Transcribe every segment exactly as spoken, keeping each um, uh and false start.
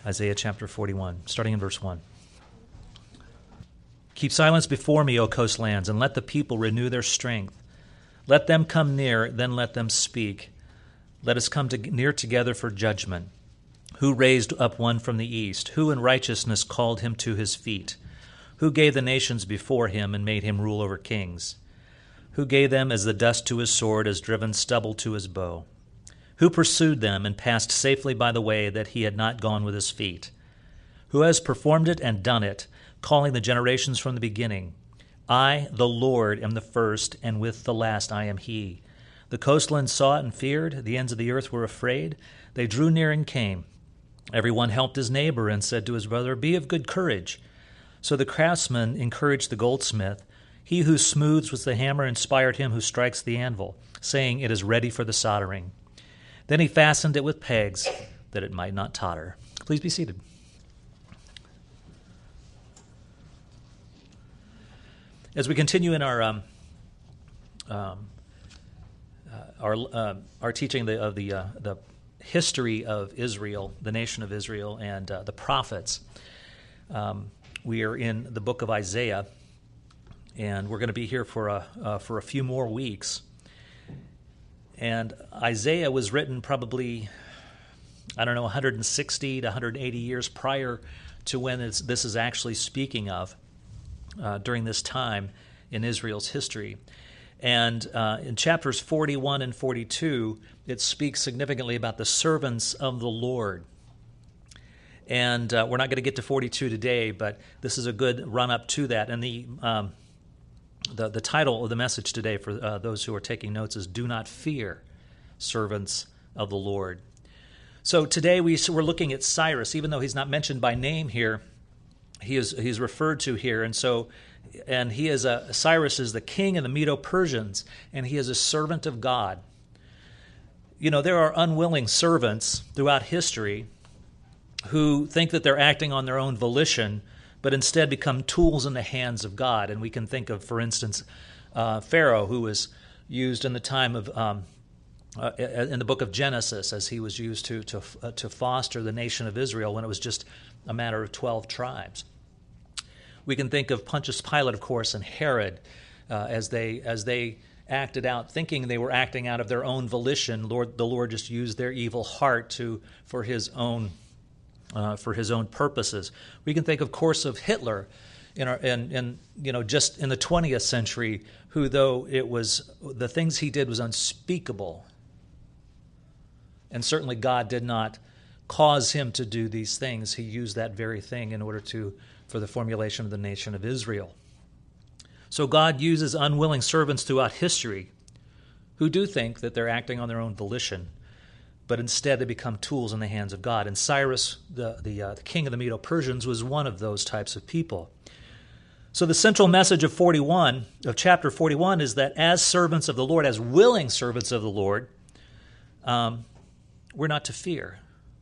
Isaiah chapter forty-one, starting in verse one. Keep silence before me, O coastlands, and let the people renew their strength. Let them come near, then let them speak. Let us come to near together for judgment. Who raised up one from the east? Who in righteousness called him to his feet? Who gave the nations before him and made him rule over kings? Who gave them as the dust to his sword, as driven stubble to his bow? Who pursued them and passed safely by the way that he had not gone with his feet? Who has performed it and done it, calling the generations from the beginning? I, the Lord, am the first, and with the last I am he. The coastlands saw it and feared. The ends of the earth were afraid. They drew near and came. Everyone helped his neighbor and said to his brother, Be of good courage. So the craftsman encouraged the goldsmith. He who smooths with the hammer inspired him who strikes the anvil, saying, It is ready for the soldering. Then he fastened it with pegs, that it might not totter. Please be seated. As we continue in our um, um, uh, our uh, our teaching the, of the uh, the history of Israel, the nation of Israel, and uh, the prophets, um, we are in the book of Isaiah, and we're going to be here for a uh, for a few more weeks. And Isaiah was written probably, I don't know, one hundred sixty to one hundred eighty years prior to when it's, this is actually speaking of. Uh, during this time in Israel's history. And uh, in chapters forty-one and forty-two, it speaks significantly about the servants of the Lord. And uh, we're not going to get to forty-two today, but this is a good run-up to that. And the um, the, the title of the message today for uh, those who are taking notes is Do Not Fear, Servants of the Lord. So today we, so we're looking at Cyrus, even though he's not mentioned by name here. He is he's referred to here, and so and he is a Cyrus is the king of the Medo-Persians, and he is a servant of God. You know, there are unwilling servants throughout history who think that they're acting on their own volition, but instead become tools in the hands of God. And we can think of, for instance, uh, Pharaoh, who was used in the time of um, uh, in the book of Genesis, as he was used to to uh, to foster the nation of Israel when it was just a matter of twelve tribes. We can think of Pontius Pilate, of course, and Herod uh, as they as they acted out, thinking they were acting out of their own volition. Lord, the Lord just used their evil heart to for his own uh, for his own purposes. We can think, of course, of Hitler, in our in, in you know just in the twentieth century, who though it was the things he did was unspeakable, and certainly God did not cause him to do these things. He used that very thing in order to, for the formulation of the nation of Israel. So God uses unwilling servants throughout history who do think that they're acting on their own volition, but instead they become tools in the hands of God. And Cyrus, the, the, uh, the king of the Medo-Persians, was one of those types of people. So the central message of forty-one, of chapter forty-one, is that as servants of the Lord, as willing servants of the Lord, um, we're not to fear,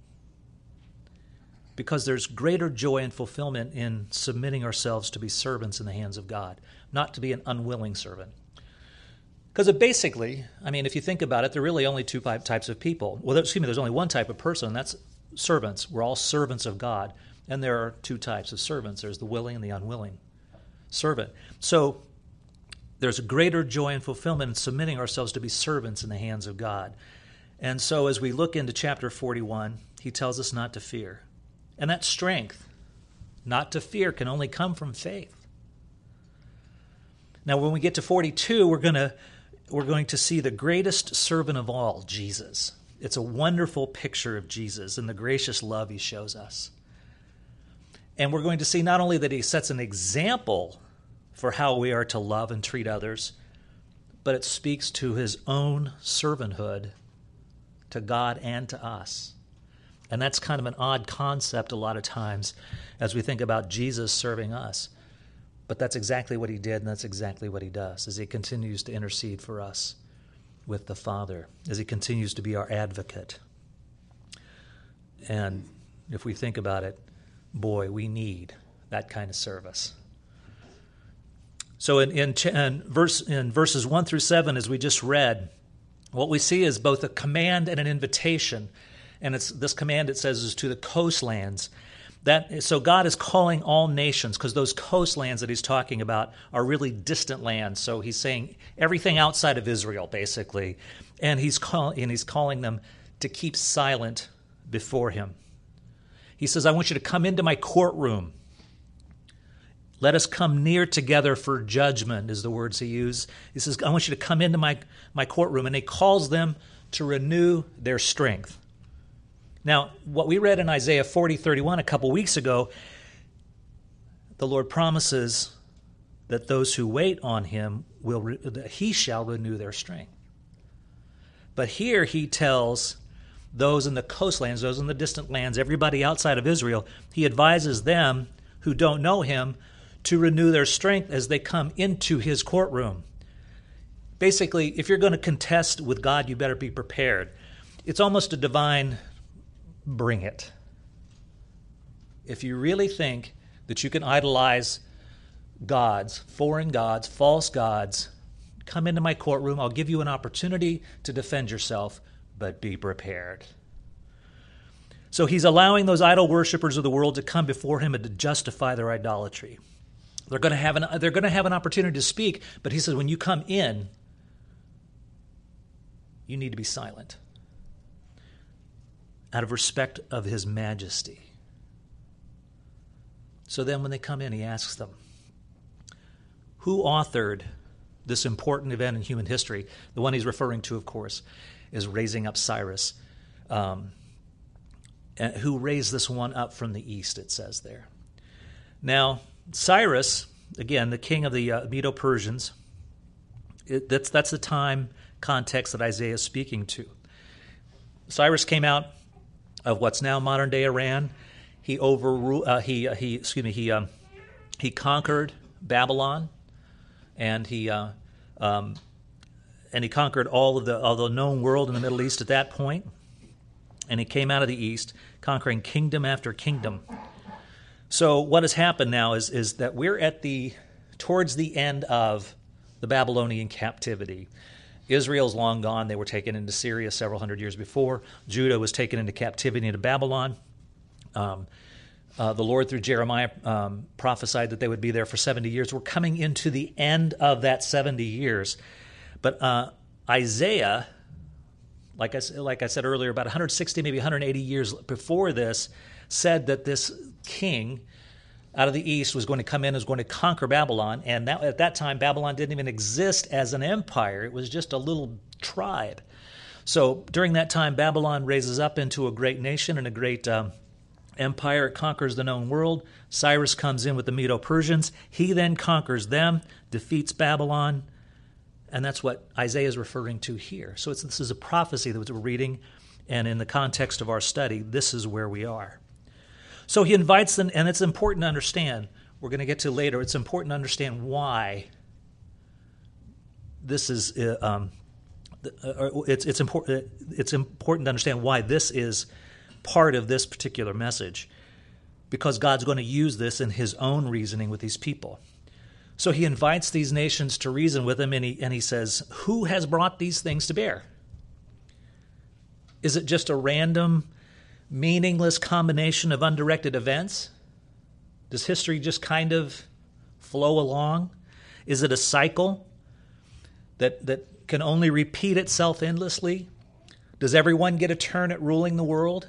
because there's greater joy and fulfillment in submitting ourselves to be servants in the hands of God, not to be an unwilling servant. Because it basically, I mean, if you think about it, there are really only two types of people. Well, excuse me, there's only one type of person, and that's servants. We're all servants of God, and there are two types of servants. There's the willing and the unwilling servant. So there's a greater joy and fulfillment in submitting ourselves to be servants in the hands of God. And so as we look into chapter forty-one, he tells us not to fear. And that strength, not to fear, can only come from faith. Now, when we get to forty-two, we're going to we're going to see the greatest servant of all, Jesus. It's a wonderful picture of Jesus and the gracious love he shows us. And we're going to see not only that he sets an example for how we are to love and treat others, but it speaks to his own servanthood to God and to us. And that's kind of an odd concept a lot of times as we think about Jesus serving us. But that's exactly what he did, and that's exactly what he does, as he continues to intercede for us with the Father, as he continues to be our advocate. And if we think about it, boy, we need that kind of service. So in, in, in, verse, in verses one through seven, as we just read, what we see is both a command and an invitation. and it's this command, it says, is to the coastlands. That, so God is calling all nations, because those coastlands that he's talking about are really distant lands. So he's saying everything outside of Israel, basically. And he's, call, and he's calling them to keep silent before him. He says, I want you to come into my courtroom. Let us come near together for judgment, is the words he used. He says, I want you to come into my, my courtroom. And he calls them to renew their strength. Now, what we read in Isaiah forty thirty-one a couple weeks ago, the Lord promises that those who wait on him, will re- that he shall renew their strength. But here he tells those in the coastlands, those in the distant lands, everybody outside of Israel, he advises them who don't know him to renew their strength as they come into his courtroom. Basically, if you're going to contest with God, you better be prepared. It's almost a divine bring it. If you really think that you can idolize gods, foreign gods, false gods, come into my courtroom. I'll give you an opportunity to defend yourself, but be prepared. So he's allowing those idol worshipers of the world to come before him and to justify their idolatry. They're going to have an, they're going to have an opportunity to speak, but he says when you come in, you need to be silent, out of respect of his majesty. So then when they come in, he asks them, who authored this important event in human history? The one he's referring to, of course, is raising up Cyrus, um, who raised this one up from the east, it says there. Now, Cyrus, again, the king of the uh, Medo-Persians, it, that's, that's the time context that Isaiah is speaking to. Cyrus came out of what's now modern-day Iran. He overruled. Uh, he uh, he excuse me. He um, he conquered Babylon, and he uh, um, and he conquered all of the all the known world in the Middle East at that point. And he came out of the east, conquering kingdom after kingdom. So what has happened now is is that we're at the towards the end of the Babylonian captivity. Israel's long gone. They were taken into Syria several hundred years before. Judah was taken into captivity into Babylon. Um, uh, the Lord, through Jeremiah, um, prophesied that they would be there for seventy years. We're coming into the end of that seventy years. But uh, Isaiah, like I, like I said earlier, about one hundred sixty, maybe one hundred eighty years before this, said that this king out of the east was going to come in, was going to conquer Babylon. And that, at that time, Babylon didn't even exist as an empire. It was just a little tribe. So during that time, Babylon raises up into a great nation and a great um, empire. It conquers the known world. Cyrus comes in with the Medo-Persians. He then conquers them, defeats Babylon. And that's what Isaiah is referring to here. So it's, this is a prophecy that we're reading. And in the context of our study, this is where we are. So he invites them, and it's important to understand, we're going to get to later, it's important to understand why this is, uh, um, uh, it's, it's, important, it's important to understand why this is part of this particular message, because God's going to use this in his own reasoning with these people. So he invites these nations to reason with him, and he, and he says, who has brought these things to bear? Is it just a random, meaningless combination of undirected events? Does history just kind of flow along? Is it a cycle that that can only repeat itself endlessly? Does everyone get a turn at ruling the world?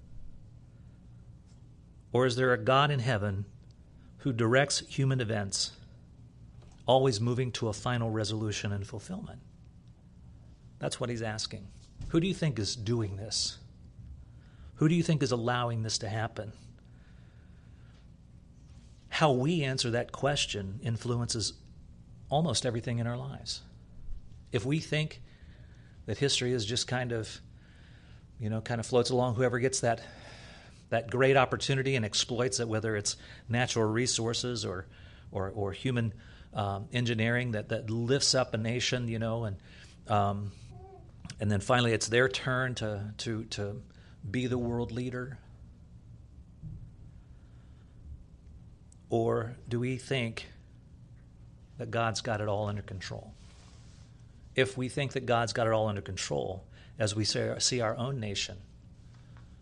Or is there a God in heaven who directs human events, always moving to a final resolution and fulfillment? That's what he's asking. Who do you think is doing this? Who do you think is allowing this to happen? How we answer that question influences almost everything in our lives. If we think that history is just kind of, you know, kind of floats along, whoever gets that that great opportunity and exploits it, whether it's natural resources or or, or human um, engineering that, that lifts up a nation, you know, and um, and then finally it's their turn to to to be the world leader? Or do we think that God's got it all under control? If we think that God's got it all under control, as we see our own nation,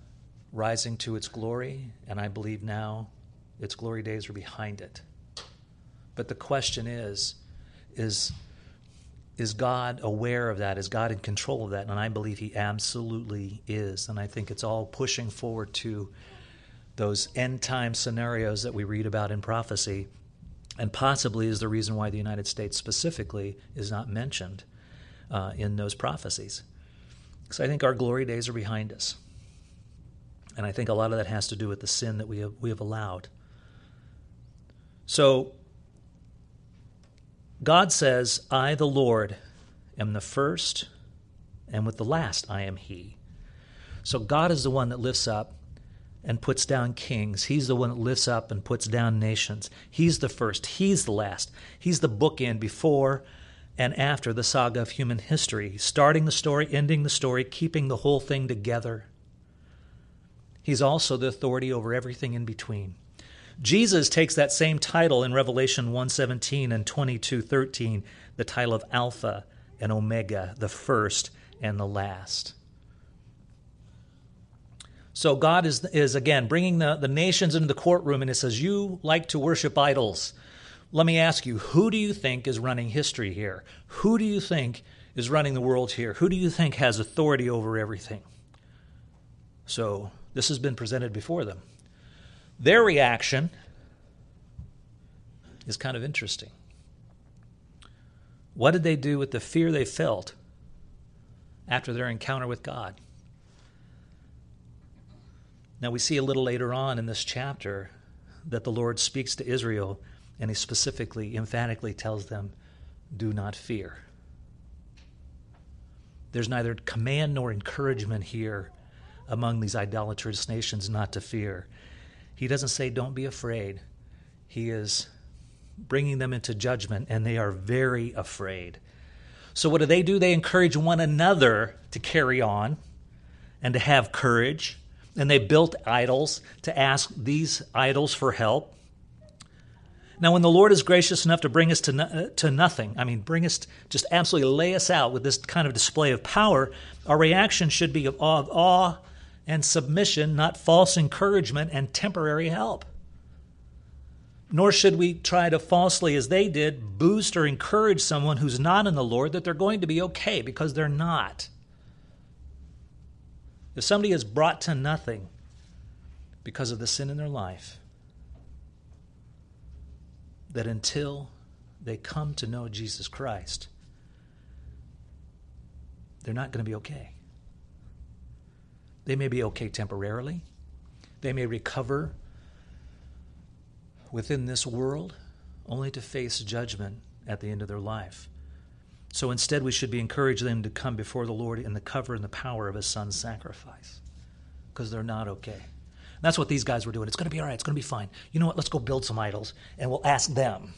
rising to its glory, and I believe now its glory days are behind it. But the question is, is, is God aware of that? Is God in control of that? And I believe he absolutely is. And I think it's all pushing forward to those end-time scenarios that we read about in prophecy, and possibly is the reason why the United States specifically is not mentioned uh, in those prophecies. Because I think our glory days are behind us. And I think a lot of that has to do with the sin that we have, we have allowed. So, God says, I, the Lord, am the first, and with the last I am he. So God is the one that lifts up and puts down kings. He's the one that lifts up and puts down nations. He's the first. He's the last. He's the bookend before and after the saga of human history, starting the story, ending the story, keeping the whole thing together. He's also the authority over everything in between. Jesus takes that same title in Revelation one seventeen and twenty-two thirteen, the title of Alpha and Omega, the first and the last. So God is, is again, bringing the, the nations into the courtroom, and it says, you like to worship idols. Let me ask you, who do you think is running history here? Who do you think is running the world here? Who do you think has authority over everything? So this has been presented before them. Their reaction is kind of interesting. What did they do with the fear they felt after their encounter with God? Now we see a little later on in this chapter that the Lord speaks to Israel, and he specifically, emphatically tells them, do not fear. There's neither command nor encouragement here among these idolatrous nations not to fear. He doesn't say, don't be afraid. He is bringing them into judgment, and they are very afraid. So what do they do? They encourage one another to carry on and to have courage. And they built idols to ask these idols for help. Now, when the Lord is gracious enough to bring us to, no, to nothing, I mean, bring us, just absolutely lay us out with this kind of display of power, our reaction should be of awe, of awe and submission, not false encouragement and temporary help. Nor should we try to falsely, as they did, boost or encourage someone who's not in the Lord that they're going to be okay, because they're not. If somebody is brought to nothing because of the sin in their life, that until they come to know Jesus Christ, they're not going to be okay. They may be okay temporarily. They may recover within this world, only to face judgment at the end of their life. So instead, we should be encouraging them to come before the Lord in the cover and the power of his son's sacrifice, because they're not okay. And that's what these guys were doing. It's going to be all right. It's going to be fine. You know what? Let's go build some idols, and we'll ask them.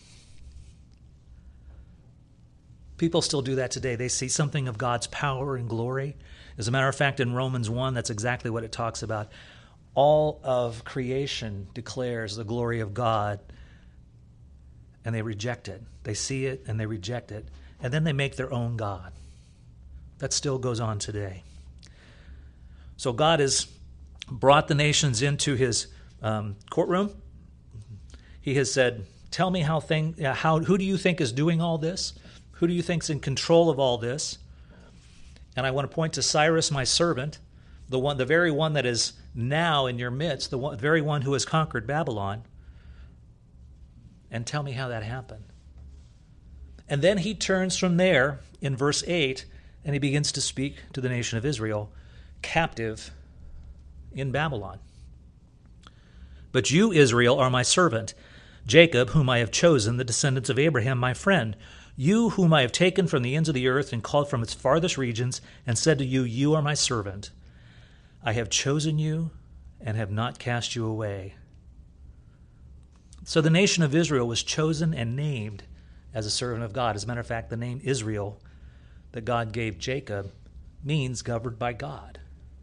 People still do that today. They see something of God's power and glory. As a matter of fact, in Romans one, that's exactly what it talks about. All of creation declares the glory of God, and they reject it. They see it, and they reject it. And then they make their own God. That still goes on today. So God has brought the nations into his um, courtroom. He has said, tell me how thing, how who do you think is doing all this? Who do you think is in control of all this? And I want to point to Cyrus, my servant, the one, the very one that is now in your midst, the one, very one who has conquered Babylon. And tell me how that happened. And then he turns from there in verse eight, and he begins to speak to the nation of Israel, captive in Babylon. But you, Israel, are my servant, Jacob, whom I have chosen, the descendants of Abraham, my friend. You, whom I have taken from the ends of the earth and called from its farthest regions, and said to you, you are my servant. I have chosen you and have not cast you away. So the nation of Israel was chosen and named as a servant of God. As a matter of fact, the name Israel that God gave Jacob means governed by God.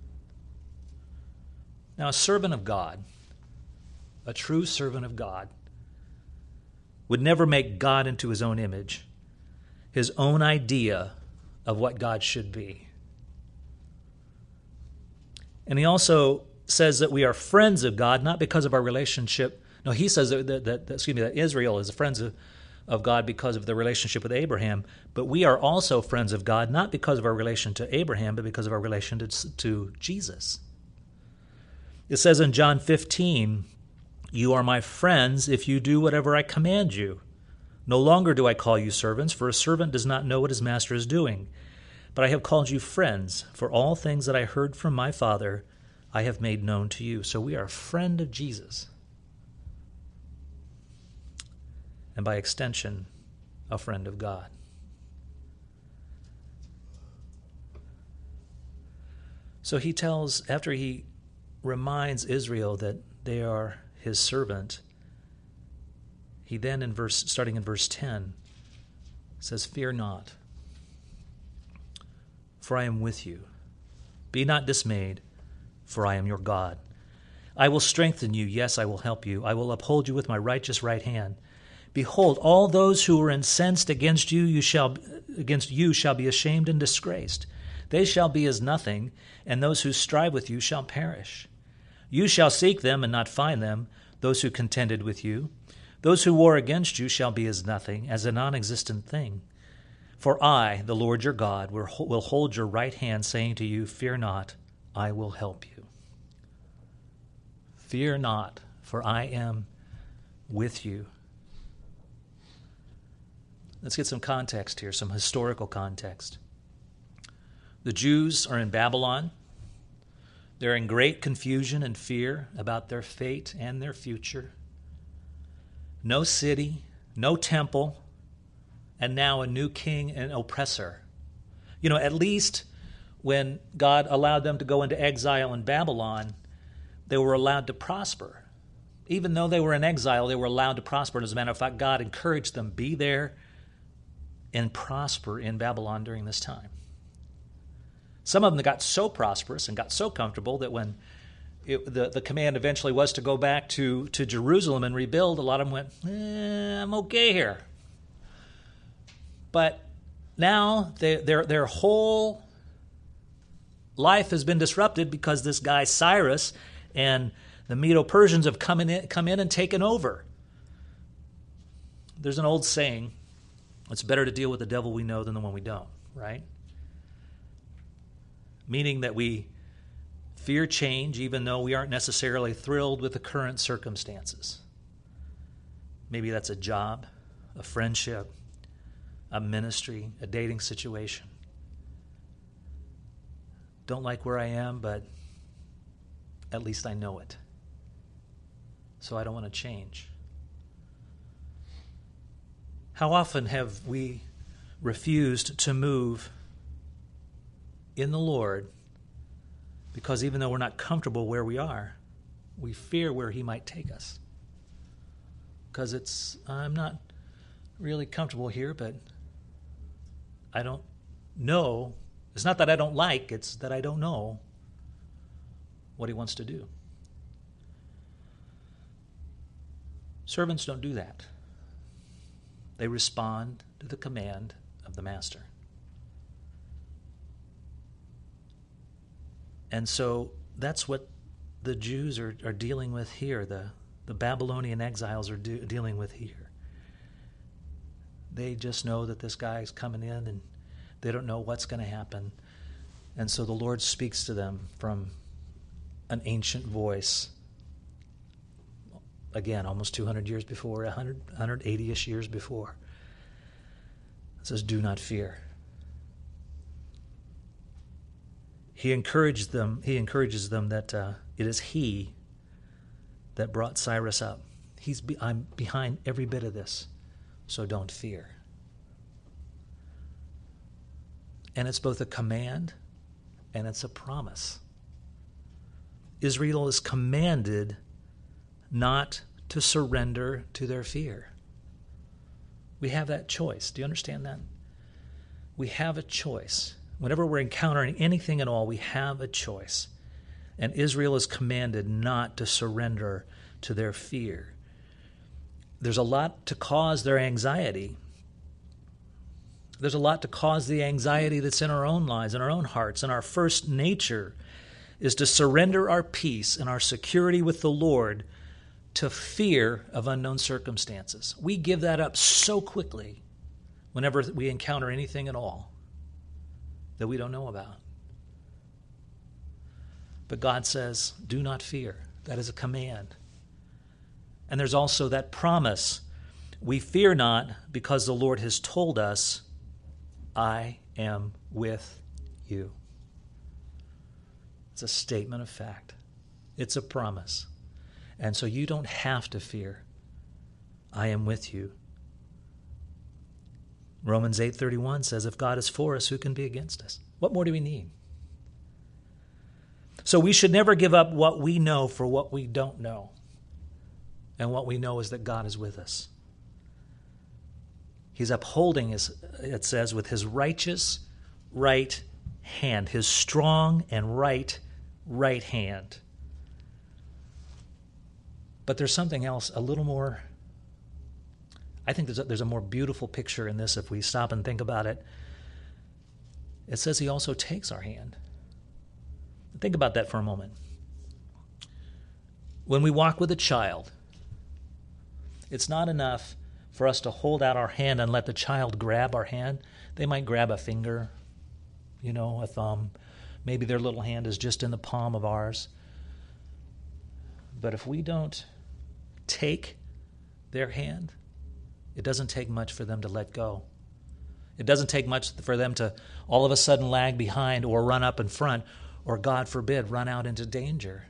Now, a servant of God, a true servant of God, would never make God into his own image, his own idea of what God should be. And he also says that we are friends of God, not because of our relationship. No, he says that, that, that excuse me, that Israel is friends of, of God because of their relationship with Abraham. But we are also friends of God, not because of our relation to Abraham, but because of our relation to, to Jesus. It says in John fifteen, "You are my friends if you do whatever I command you. No longer do I call you servants, for a servant does not know what his master is doing. But I have called you friends, for all things that I heard from my Father I have made known to you." So we are a friend of Jesus. And by extension, a friend of God. So he tells, after he reminds Israel that they are his servant, he then, in verse, starting in verse ten, says, "Fear not, for I am with you. Be not dismayed, for I am your God. I will strengthen you, yes, I will help you. I will uphold you with my righteous right hand. Behold, all those who are incensed against you, you shall against you shall be ashamed and disgraced. They shall be as nothing, and those who strive with you shall perish. You shall seek them and not find them, those who contended with you. Those who war against you shall be as nothing, as a non-existent thing. For I, the Lord your God, will hold your right hand, saying to you, Fear not, I will help you. Fear not, for I am with you." Let's get some context here, some historical context. The Jews are in Babylon. They're in great confusion and fear about their fate and their future. No city, no temple, and now a new king and oppressor. You know, at least when God allowed them to go into exile in Babylon, they were allowed to prosper. Even though they were in exile, they were allowed to prosper. And as a matter of fact, God encouraged them, be there and prosper in Babylon during this time. Some of them got so prosperous and got so comfortable that when it, the, the command eventually was to go back to, to Jerusalem and rebuild, a lot of them went, eh, I'm okay here. But now they, their, their whole life has been disrupted because this guy Cyrus and the Medo-Persians have come in, come in and taken over. There's an old saying, it's better to deal with the devil we know than the one we don't, right? Meaning that we fear change even though we aren't necessarily thrilled with the current circumstances. Maybe that's a job, a friendship, a ministry, a dating situation. Don't like where I am, but at least I know it. So I don't want to change. How often have we refused to move in the Lord because even though we're not comfortable where we are, we fear where he might take us? Because it's, I'm not really comfortable here, but I don't know. It's not that I don't like, it's that I don't know what he wants to do. Servants don't do that. They respond to the command of the master. And so that's what the Jews are, are dealing with here, the, the Babylonian exiles are do, dealing with here. They just know that this guy's coming in and they don't know what's going to happen. And so the Lord speaks to them from an ancient voice. Again, almost two hundred years before, one hundred, one hundred eighty-ish years before. It says, do not fear. He encourages them, he encourages them that uh, it is he that brought Cyrus up. He's be, I'm behind every bit of this, so don't fear. And it's both a command and it's a promise. Israel is commanded not to surrender to their fear. We have that choice. Do you understand that? We have a choice. Whenever we're encountering anything at all, we have a choice. And Israel is commanded not to surrender to their fear. There's a lot to cause their anxiety. There's a lot to cause the anxiety that's in our own lives, in our own hearts, and our first nature is to surrender our peace and our security with the Lord to fear of unknown circumstances. We give that up so quickly whenever we encounter anything at all that we don't know about. But God says, do not fear. That is a command. And there's also that promise. We fear not because the Lord has told us, I am with you. It's a statement of fact. It's a promise. And so you don't have to fear. I am with you. Romans eight thirty-one says, if God is for us, who can be against us? What more do we need? So we should never give up what we know for what we don't know. And what we know is that God is with us. He's upholding, his, it says, with his righteous right hand, his strong and right right hand. But there's something else a little more, I think there's a, there's a more beautiful picture in this if we stop and think about it. It says he also takes our hand. Think about that for a moment. When we walk with a child, it's not enough for us to hold out our hand and let the child grab our hand. They might grab a finger, you know, a thumb. Maybe their little hand is just in the palm of ours. But if we don't take their hand, it doesn't take much for them to let go. It doesn't take much for them to all of a sudden lag behind or run up in front or, God forbid, run out into danger.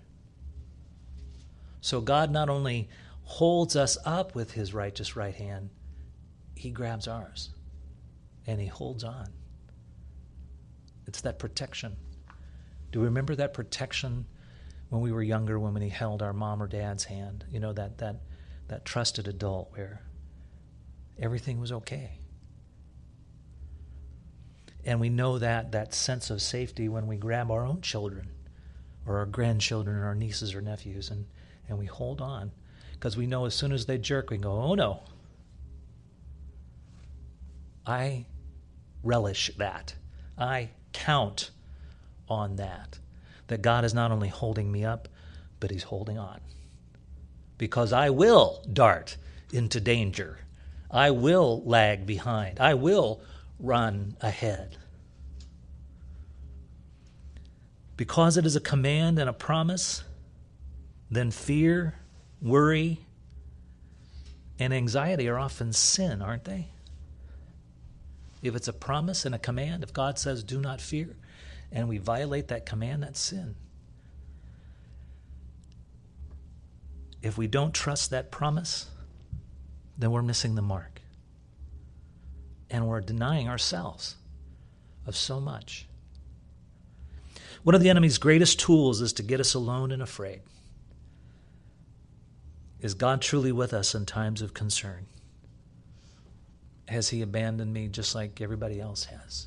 So God not only holds us up with his righteous right hand, he grabs ours and he holds on. It's that protection. Do we remember that protection when we were younger, when he held our mom or dad's hand? You know, that that that trusted adult where everything was okay. And we know that that sense of safety when we grab our own children or our grandchildren or our nieces or nephews and, and we hold on. Because we know as soon as they jerk, we go, oh no. I relish that. I count on that. That God is not only holding me up, but he's holding on. Because I will dart into danger. I will lag behind. I will run ahead. Because it is a command and a promise, then fear, worry, and anxiety are often sin, aren't they? If it's a promise and a command, if God says, do not fear, and we violate that command, that's sin. If we don't trust that promise, then we're missing the mark. And we're denying ourselves of so much. One of the enemy's greatest tools is to get us alone and afraid. Is God truly with us in times of concern? Has he abandoned me just like everybody else has?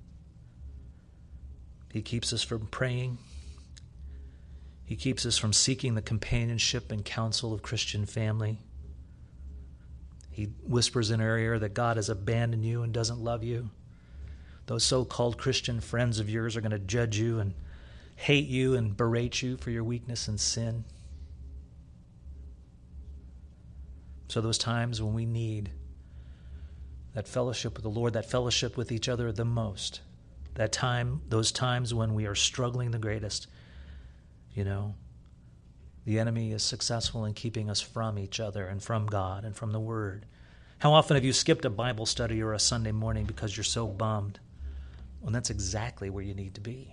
He keeps us from praying. He keeps us from seeking the companionship and counsel of Christian family. He whispers in our ear that God has abandoned you and doesn't love you. Those so-called Christian friends of yours are going to judge you and hate you and berate you for your weakness and sin. So those times when we need that fellowship with the Lord, that fellowship with each other the most, that time, those times when we are struggling the greatest, you know, the enemy is successful in keeping us from each other and from God and from the Word. How often have you skipped a Bible study or a Sunday morning because you're so bummed? Well, that's exactly where you need to be.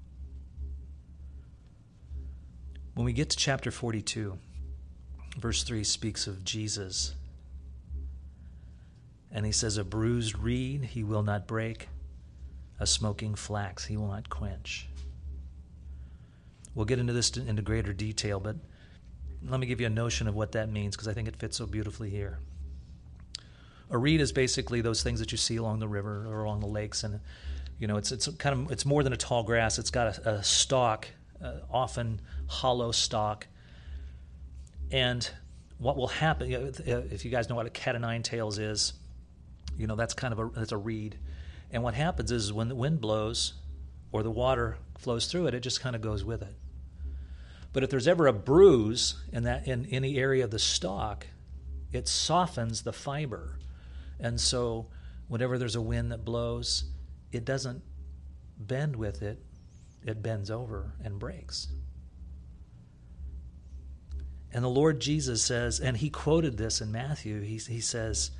When we get to chapter forty-two, verse three speaks of Jesus. And he says, a bruised reed he will not break, a smoking flax he will not quench. We'll get into this into greater detail, but let me give you a notion of what that means because I think it fits so beautifully here. A reed is basically those things that you see along the river or along the lakes, and you know it's it's kind of it's more than a tall grass. It's got a, a stalk, uh, often hollow stalk, and what will happen you know, if you guys know what a cat o' nine tails is, you know that's kind of a that's a reed, and what happens is when the wind blows, or the water flows through it, it just kind of goes with it. But if there's ever a bruise in that in any area of the stalk, it softens the fiber. And so whenever there's a wind that blows, it doesn't bend with it, it bends over and breaks. And the Lord Jesus says, and he quoted this in Matthew, he, he says,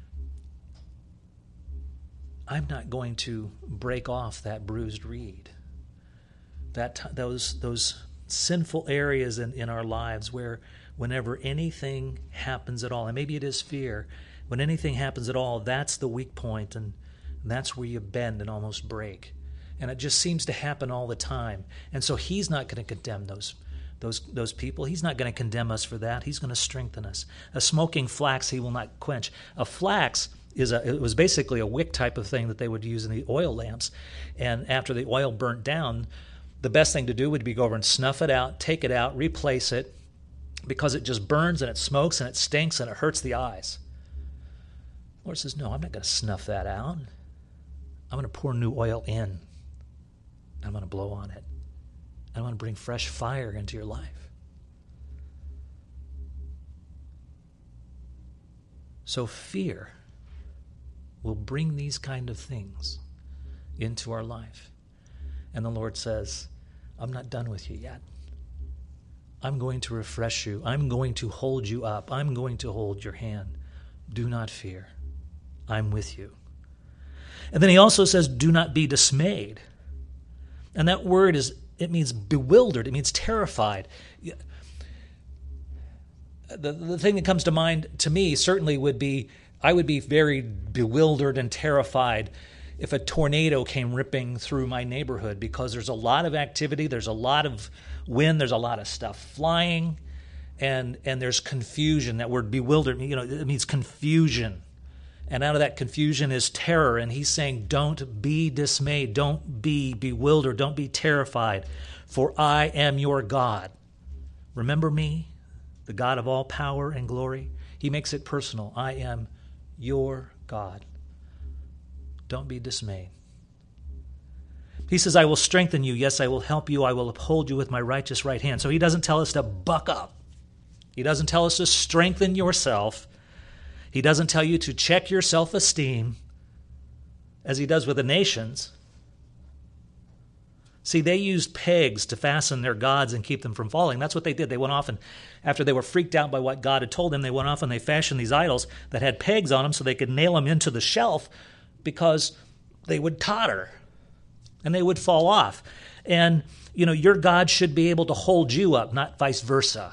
I'm not going to break off that bruised reed. That those those sinful areas in, in our lives where whenever anything happens at all, and maybe it is fear, when anything happens at all, that's the weak point, and that's where you bend and almost break. And it just seems to happen all the time. And so he's not going to condemn those those those people. He's not going to condemn us for that. He's going to strengthen us. A smoking flax he will not quench. A flax is a it was basically a wick type of thing that they would use in the oil lamps. And after the oil burnt down, the best thing to do would be go over and snuff it out, take it out, replace it, because it just burns and it smokes and it stinks and it hurts the eyes. The Lord says, no, I'm not going to snuff that out. I'm going to pour new oil in. I'm going to blow on it. I'm going to bring fresh fire into your life. So fear will bring these kind of things into our life. And the Lord says, I'm not done with you yet. I'm going to refresh you. I'm going to hold you up. I'm going to hold your hand. Do not fear. I'm with you. And then he also says, do not be dismayed. And that word is, it means bewildered. It means terrified. The, the thing that comes to mind to me certainly would be, I would be very bewildered and terrified if a tornado came ripping through my neighborhood, because there's a lot of activity, there's a lot of wind, there's a lot of stuff flying, and and there's confusion. That word bewildered, you know, it means confusion. And out of that confusion is terror. And he's saying, don't be dismayed, don't be bewildered, don't be terrified, for I am your God. Remember me, the God of all power and glory? He makes it personal. I am your God. Don't be dismayed. He says, I will strengthen you. Yes, I will help you. I will uphold you with my righteous right hand. So he doesn't tell us to buck up. He doesn't tell us to strengthen yourself. He doesn't tell you to check your self-esteem as he does with the nations. See, they used pegs to fasten their gods and keep them from falling. That's what they did. They went off and, after they were freaked out by what God had told them, they went off and they fashioned these idols that had pegs on them so they could nail them into the shelf, because they would totter and they would fall off. And, you know, your God should be able to hold you up, not vice versa.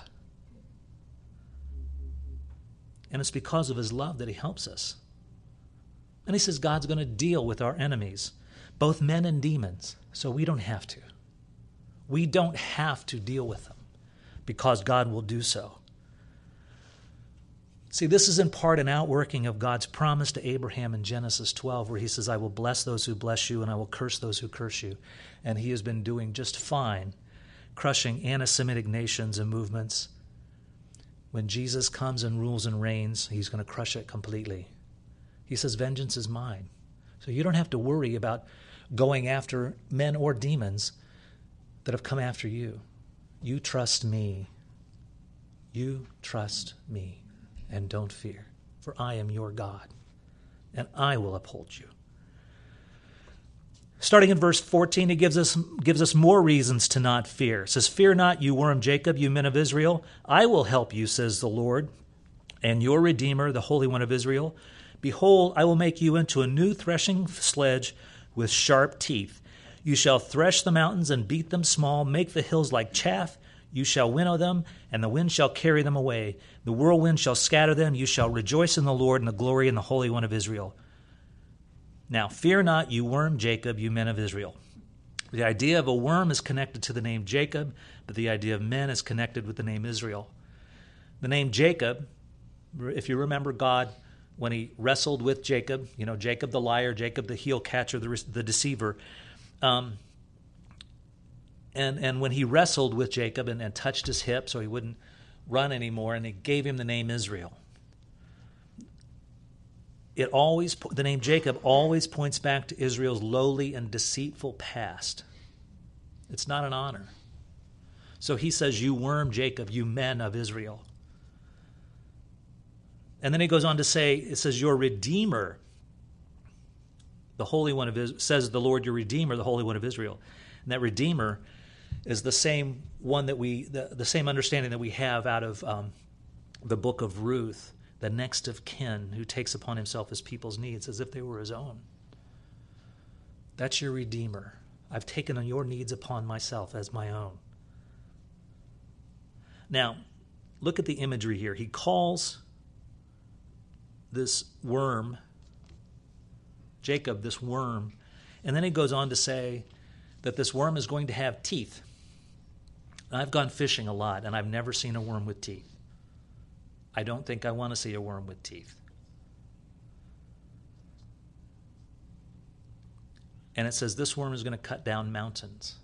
And it's because of his love that he helps us. And he says God's going to deal with our enemies, both men and demons, so we don't have to. We don't have to deal with them because God will do so. See, this is in part an outworking of God's promise to Abraham in Genesis twelve, where he says, I will bless those who bless you and I will curse those who curse you. And he has been doing just fine, crushing anti-Semitic nations and movements. When Jesus comes and rules and reigns, he's going to crush it completely. He says, vengeance is mine. So you don't have to worry about going after men or demons that have come after you. You trust me. You trust me. And don't fear, for I am your God, and I will uphold you. Starting in verse fourteen, it gives us gives us more reasons to not fear. It says, fear not, you worm Jacob, you men of Israel. I will help you, says the Lord, and your Redeemer, the Holy One of Israel. Behold, I will make you into a new threshing sledge with sharp teeth. You shall thresh the mountains and beat them small, make the hills like chaff. You shall winnow them, and the wind shall carry them away. The whirlwind shall scatter them. You shall rejoice in the Lord and the glory in the Holy One of Israel. Now, fear not, you worm Jacob, you men of Israel. The idea of a worm is connected to the name Jacob, but the idea of men is connected with the name Israel. The name Jacob, if you remember God, when he wrestled with Jacob, you know, Jacob the liar, Jacob the heel catcher, the, the deceiver, um, And and when he wrestled with Jacob and, and touched his hip so he wouldn't run anymore, and he gave him the name Israel. it always, the name Jacob always points back to Israel's lowly and deceitful past. It's not an honor. So he says, you worm Jacob, you men of Israel. And then he goes on to say, it says, your Redeemer, the Holy One of Israel, says the Lord, your Redeemer, the Holy One of Israel. And that Redeemer is the same one that we, the, the same understanding that we have out of um, the book of Ruth, the next of kin who takes upon himself his people's needs as if they were his own. That's your Redeemer. I've taken on your needs upon myself as my own. Now, look at the imagery here. He calls this worm, Jacob, this worm, and then he goes on to say that this worm is going to have teeth. I've gone fishing a lot, and I've never seen a worm with teeth. I don't think I want to see a worm with teeth. And it says this worm is going to cut down mountains.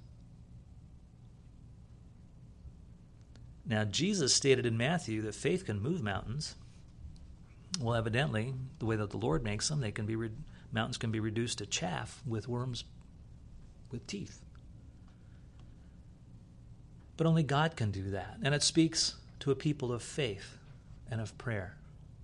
Now, Jesus stated in Matthew that faith can move mountains. Well, evidently, the way that the Lord makes them, they can be re- mountains can be reduced to chaff with worms with teeth. But only God can do that. And it speaks to a people of faith and of prayer.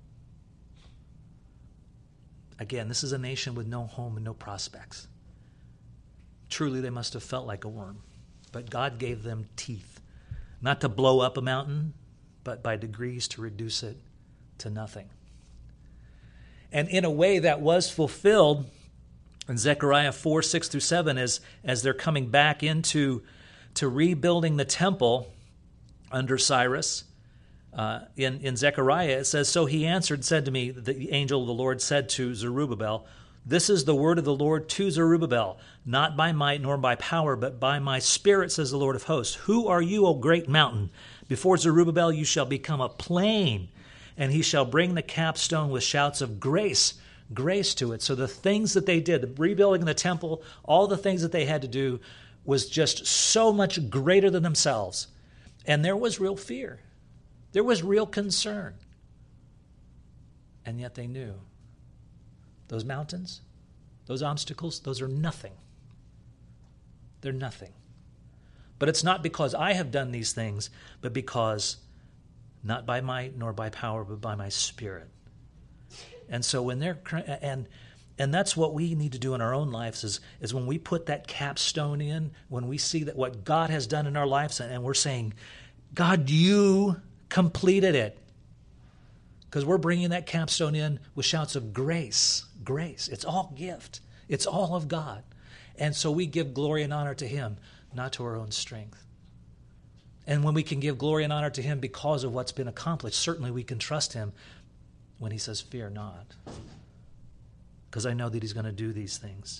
Again, this is a nation with no home and no prospects. Truly, they must have felt like a worm. But God gave them teeth, not to blow up a mountain, but by degrees to reduce it to nothing. And in a way that was fulfilled in Zechariah four, six through seven, as, as they're coming back into to rebuilding the temple under Cyrus. Uh, in, in Zechariah, it says, so he answered, said to me, the angel of the Lord said to Zerubbabel, this is the word of the Lord to Zerubbabel, not by might nor by power, but by my spirit, says the Lord of hosts. Who are you, O great mountain? Before Zerubbabel you shall become a plain, and he shall bring the capstone with shouts of grace, grace to it. So the things that they did, the rebuilding the temple, all the things that they had to do was just so much greater than themselves. And there was real fear. There was real concern. And yet they knew those mountains, those obstacles, those are nothing. They're nothing. But it's not because I have done these things, but because not by might nor by power, but by my spirit. And so when they're, and and that's what we need to do in our own lives is, is when we put that capstone in, when we see that what God has done in our lives, and we're saying, God, you completed it. Because we're bringing that capstone in with shouts of grace, grace. It's all gift. It's all of God. And so we give glory and honor to him, not to our own strength. And when we can give glory and honor to him because of what's been accomplished, certainly we can trust him when he says, fear not. Because I know that he's going to do these things.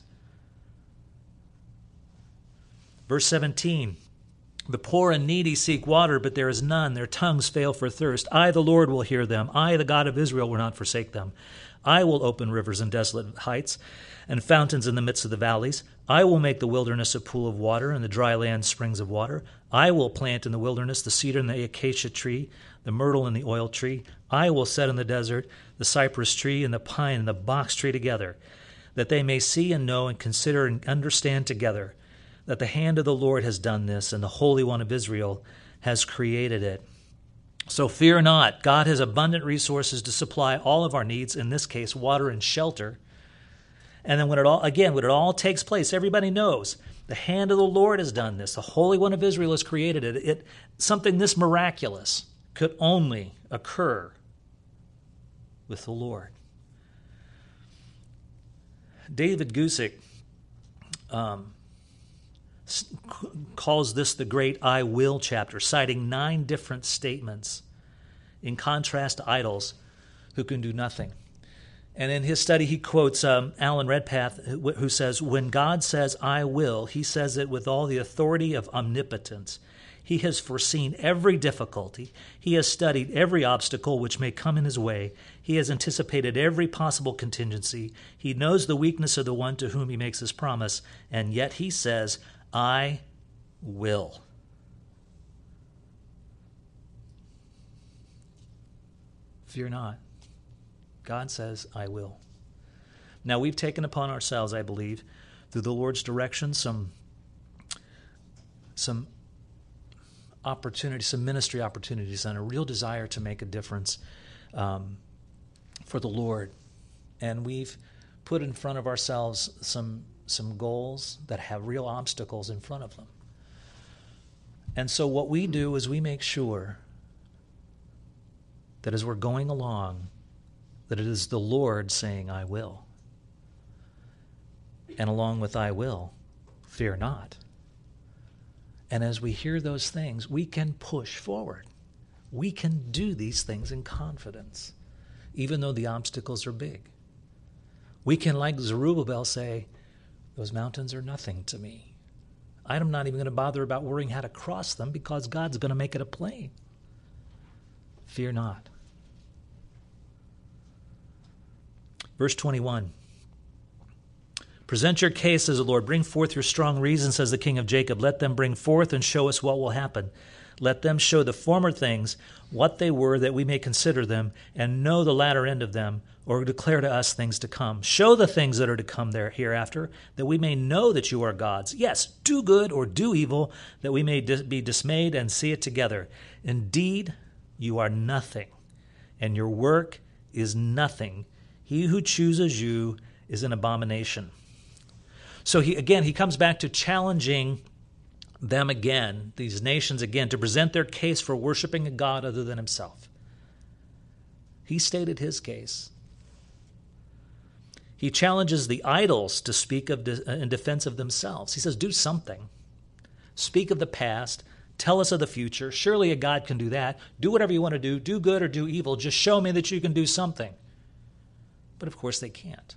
Verse seventeen, the poor and needy seek water, but there is none. Their tongues fail for thirst. I, the Lord, will hear them. I, the God of Israel, will not forsake them. I will open rivers in desolate heights and fountains in the midst of the valleys. I will make the wilderness a pool of water and the dry land springs of water. I will plant in the wilderness the cedar and the acacia tree, the myrtle and the oil tree. I will set in the desert the cypress tree and the pine and the box tree together, that they may see and know and consider and understand together that the hand of the Lord has done this, and the Holy One of Israel has created it. So fear not. God has abundant resources to supply all of our needs, in this case, water and shelter. And then when it all, again, when it all takes place, everybody knows the hand of the Lord has done this. The Holy One of Israel has created it. It something this miraculous could only occur with the Lord. David Gusick um, calls this the great I will chapter, citing nine different statements in contrast to idols who can do nothing. And in his study, he quotes um, Alan Redpath, who, who says, when God says I will, he says it with all the authority of omnipotence. He has foreseen every difficulty. He has studied every obstacle which may come in his way. He has anticipated every possible contingency. He knows the weakness of the one to whom he makes his promise, and yet he says, I will. Fear not. God says, I will. Now, we've taken upon ourselves, I believe, through the Lord's direction, some, some opportunities, some ministry opportunities, and a real desire to make a difference um, for the Lord. And we've put in front of ourselves some, some goals that have real obstacles in front of them. And so what we do is we make sure that as we're going along, that it is the Lord saying, I will. And along with I will, fear not. And as we hear those things, we can push forward. We can do these things in confidence, even though the obstacles are big. We can, like Zerubbabel, say, those mountains are nothing to me. I'm not even going to bother about worrying how to cross them because God's going to make it a plain. Fear not. Verse twenty-one. Present your case, says the Lord. Bring forth your strong reason, says the King of Jacob. Let them bring forth and show us what will happen. Let them show the former things, what they were, that we may consider them, and know the latter end of them, or declare to us things to come. Show the things that are to come there hereafter, that we may know that you are gods. Yes, do good or do evil, that we may dis- be dismayed and see it together. Indeed, you are nothing, and your work is nothing. He who chooses you is an abomination. So he again, he comes back to challenging them again, these nations again, to present their case for worshiping a God other than himself. He stated his case. He challenges the idols to speak of de- in defense of themselves. He says, do something. Speak of the past. Tell us of the future. Surely a God can do that. Do whatever you want to do. Do good or do evil. Just show me that you can do something. But of course they can't.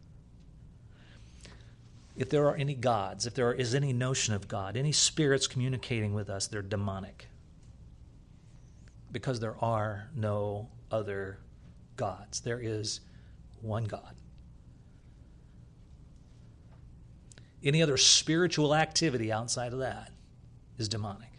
If there are any gods, if there is any notion of God, any spirits communicating with us, they're demonic. Because there are no other gods. There is one God. Any other spiritual activity outside of that is demonic.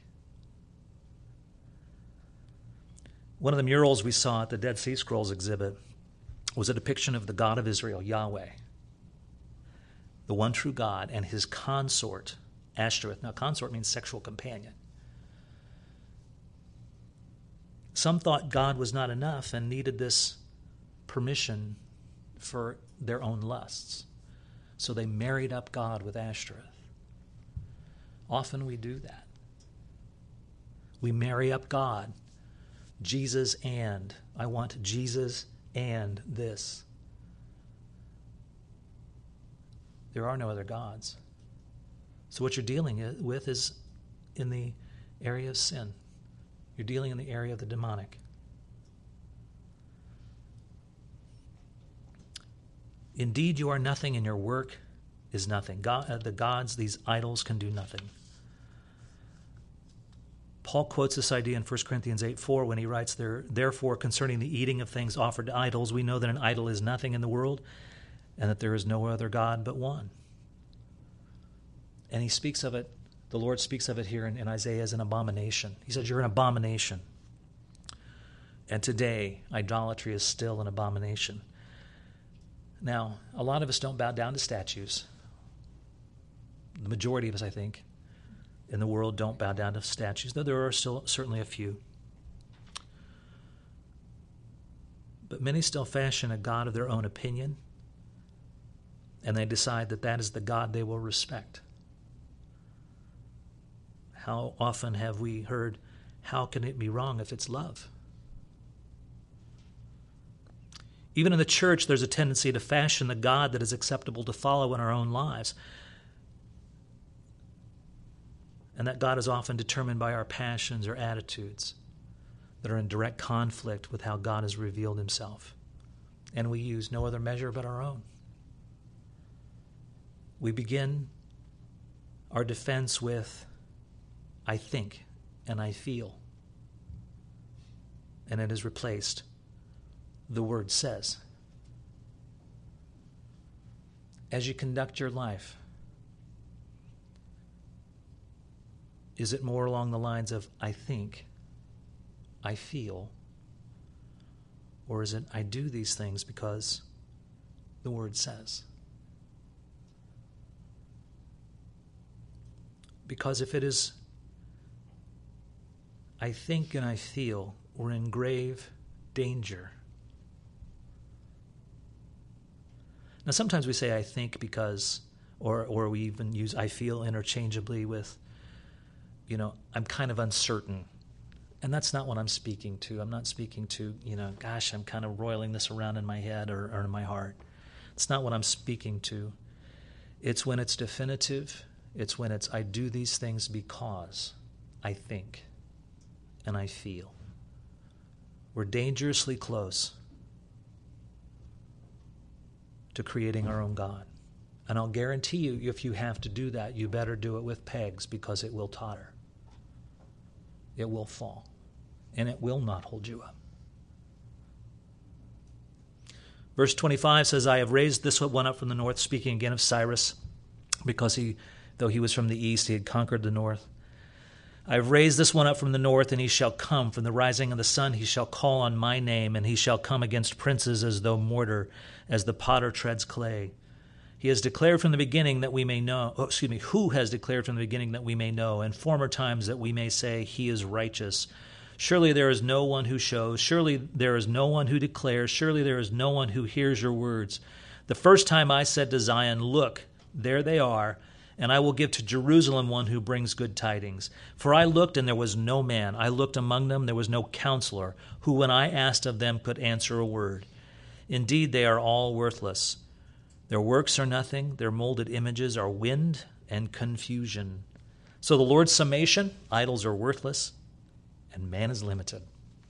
One of the murals we saw at the Dead Sea Scrolls exhibit was a depiction of the God of Israel, Yahweh, the one true God, and his consort, Ashtoreth. Now, consort means sexual companion. Some thought God was not enough and needed this permission for their own lusts. So they married up God with Ashtoreth. Often we do that. We marry up God. Jesus and, I want Jesus and this. There are no other gods. So what you're dealing with is in the area of sin. You're dealing in the area of the demonic. Indeed, you are nothing, and your work is nothing. God, uh, the gods, these idols, can do nothing. Paul quotes this idea in First Corinthians eight four when he writes, there, Therefore, concerning the eating of things offered to idols, we know that an idol is nothing in the world, and that there is no other God but one. And he speaks of it, the Lord speaks of it here in, in Isaiah as an abomination. He says, you're an abomination. And today, idolatry is still an abomination. Now, a lot of us don't bow down to statues. The majority of us, I think, in the world don't bow down to statues, though there are still certainly a few. But many still fashion a God of their own opinion, and they decide that that is the God they will respect. How often have we heard, how can it be wrong if it's love? Even in the church, there's a tendency to fashion the God that is acceptable to follow in our own lives. And that God is often determined by our passions or attitudes that are in direct conflict with how God has revealed himself. And we use no other measure but our own. We begin our defense with, I think and I feel. And it is replaced, the word says. As you conduct your life, is it more along the lines of, I think, I feel, or is it, I do these things because the word says. Because if it is, I think and I feel, we're in grave danger. Now, sometimes we say I think because, or or we even use I feel interchangeably with, you know, I'm kind of uncertain. And that's not what I'm speaking to. I'm not speaking to, you know, gosh, I'm kind of roiling this around in my head or, or in my heart. It's not what I'm speaking to. It's when it's definitive. It's when it's I do these things because I think and I feel. We're dangerously close to creating our own God. And I'll guarantee you, if you have to do that, you better do it with pegs, because it will totter. It will fall. And it will not hold you up. Verse twenty-five says, I have raised this one up from the north, speaking again of Cyrus, because he, though he was from the east, he had conquered the north. I have raised this one up from the north, and he shall come. From the rising of the sun he shall call on my name, and he shall come against princes as though mortar, as the potter treads clay. He has declared from the beginning that we may know, oh, excuse me, who has declared from the beginning that we may know, and former times that we may say he is righteous. Surely there is no one who shows, surely there is no one who declares, surely there is no one who hears your words. The first time I said to Zion, look, there they are, and I will give to Jerusalem one who brings good tidings. For I looked, and there was no man. I looked among them, there was no counselor, who when I asked of them could answer a word. Indeed, they are all worthless. Their works are nothing. Their molded images are wind and confusion. So the Lord's summation, idols are worthless, and man is limited.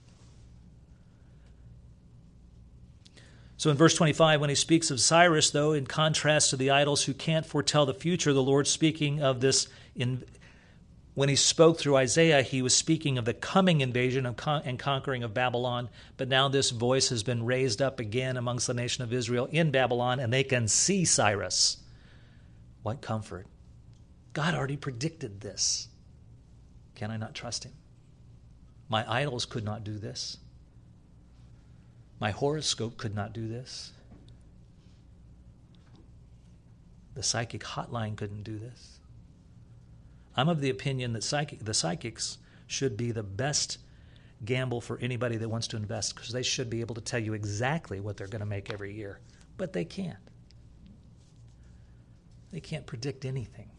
So in verse twenty-five, when he speaks of Cyrus, though, in contrast to the idols who can't foretell the future, the Lord's speaking of this. In, when he spoke through Isaiah, he was speaking of the coming invasion of con- and conquering of Babylon. But now this voice has been raised up again amongst the nation of Israel in Babylon, and they can see Cyrus. What comfort. God already predicted this. Can I not trust him? My idols could not do this. My horoscope could not do this. The psychic hotline couldn't do this. I'm of the opinion that psychic, the psychics should be the best gamble for anybody that wants to invest, because they should be able to tell you exactly what they're going to make every year. But they can't. They can't predict anything.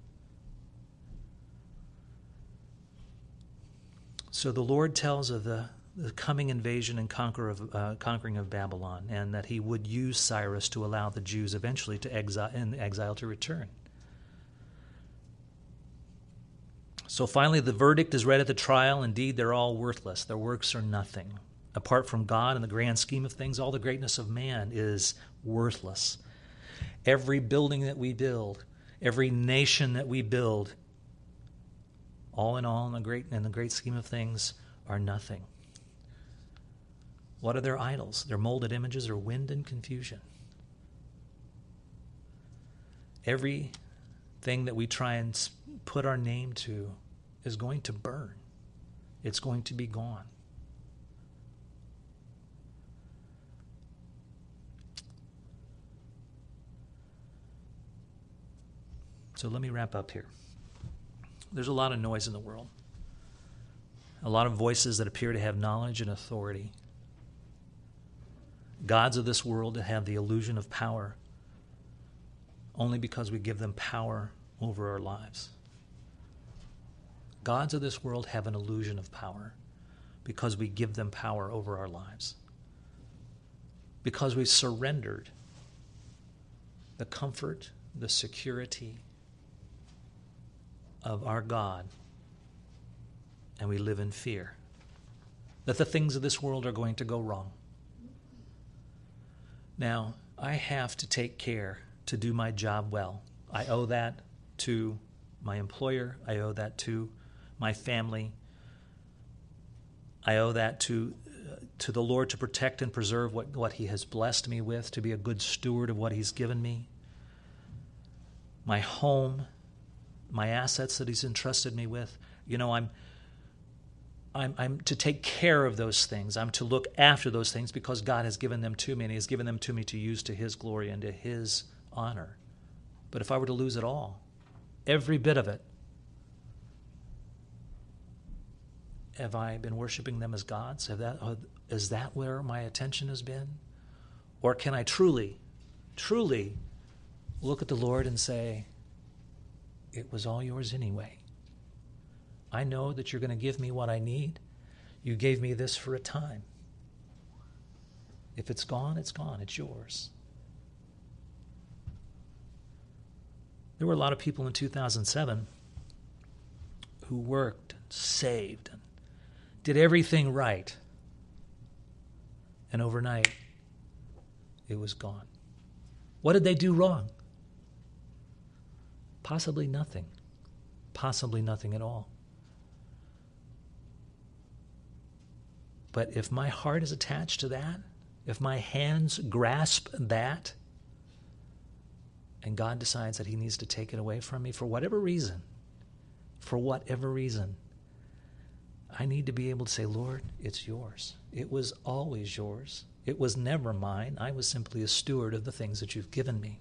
So the Lord tells of the the coming invasion and conquer of, uh, conquering of Babylon, and that he would use Cyrus to allow the Jews eventually to exile, in exile to return. So finally the verdict is read at the trial. Indeed, they're all worthless. Their works are nothing. Apart from God and the grand scheme of things, all the greatness of man is worthless. Every building that we build, every nation that we build, all in all, in the great, in the great scheme of things, are nothing. What are their idols? Their molded images are wind and confusion. Everything that we try and put our name to is going to burn. It's going to be gone. So let me wrap up here. There's a lot of noise in the world. A lot of voices that appear to have knowledge and authority. Gods of this world that have the illusion of power only because we give them power over our lives. Gods of this world have an illusion of power because we give them power over our lives. Because we surrendered the comfort, the security of our God, and we live in fear that the things of this world are going to go wrong. Now, I have to take care to do my job well. I owe that to my employer. I owe that to my family. I owe that to uh, to the Lord to protect and preserve what, what he has blessed me with, to be a good steward of what he's given me. My home, my assets that he's entrusted me with. You know, I'm I'm, I'm to take care of those things. I'm to look after those things because God has given them to me, and He has given them to me to use to His glory and to His honor. But if I were to lose it all, every bit of it, have I been worshiping them as gods? Have that, is that where my attention has been? Or can I truly, truly look at the Lord and say, it was all yours anyway. I know that you're going to give me what I need. You gave me this for a time. If it's gone, it's gone. It's yours. There were a lot of people in two thousand seven who worked, saved, and did everything right. And overnight, it was gone. What did they do wrong? Possibly nothing. Possibly nothing at all. But if my heart is attached to that, if my hands grasp that, and God decides that He needs to take it away from me for whatever reason, for whatever reason, I need to be able to say, Lord, it's yours. It was always yours. It was never mine. I was simply a steward of the things that you've given me.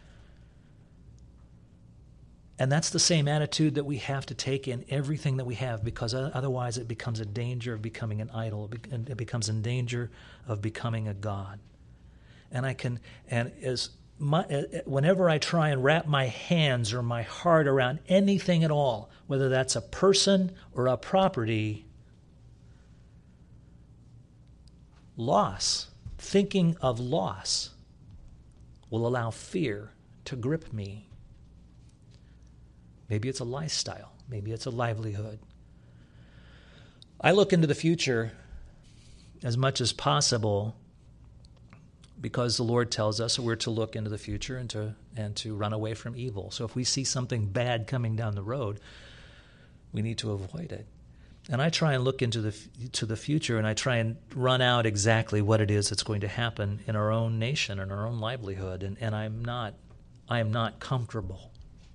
And that's the same attitude that we have to take in everything that we have, because otherwise it becomes a danger of becoming an idol. It becomes in danger of becoming a god. And I can, and as my, whenever I try and wrap my hands or my heart around anything at all, whether that's a person or a property, loss, thinking of loss, will allow fear to grip me. Maybe it's a lifestyle. Maybe it's a livelihood. I look into the future as much as possible because the Lord tells us we're to look into the future and to and to run away from evil. So if we see something bad coming down the road, we need to avoid it. And I try and look into the to the future, and I try and run out exactly what it is that's going to happen in our own nation and our own livelihood. And, and I'm not I am not comfortable.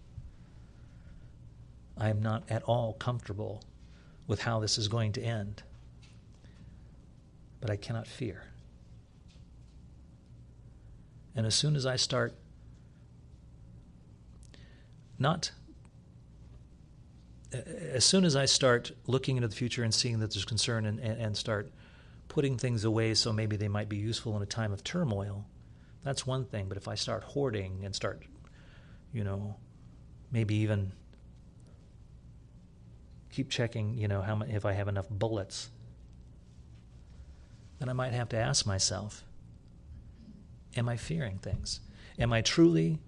I am not at all comfortable with how this is going to end. But I cannot fear. And as soon as I start not, as soon as I start looking into the future and seeing that there's concern and, and, and start putting things away so maybe they might be useful in a time of turmoil, that's one thing. But if I start hoarding and start, you know, maybe even keep checking, you know, how many, if I have enough bullets, then I might have to ask myself, am I fearing things? Am I truly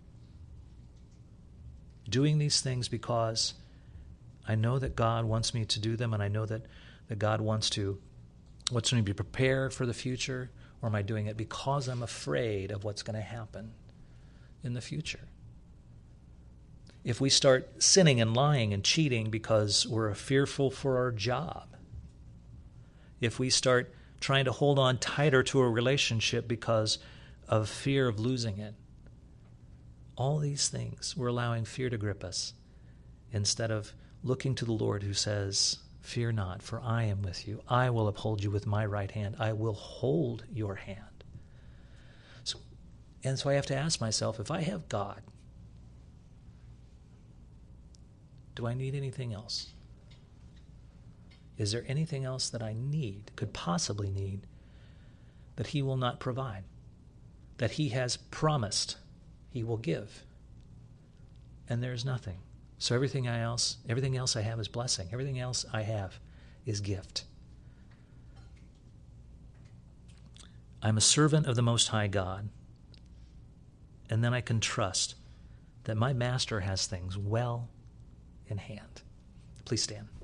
doing these things because I know that God wants me to do them, and I know that, that God wants to wants me to be prepared for the future? Or am I doing it because I'm afraid of what's going to happen in the future? If we start sinning and lying and cheating because we're fearful for our job, if we start trying to hold on tighter to a relationship because of fear of losing it, all these things, we're allowing fear to grip us instead of looking to the Lord who says, fear not, for I am with you. I will uphold you with my right hand. I will hold your hand. So, and so I have to ask myself, if I have God, do I need anything else? Is there anything else that I need, could possibly need, that He will not provide, that He has promised He will give? And there's nothing. So everything else, everything else I have is blessing. Everything else I have is gift. I'm a servant of the Most High God, and then I can trust that my Master has things well in hand. Please stand.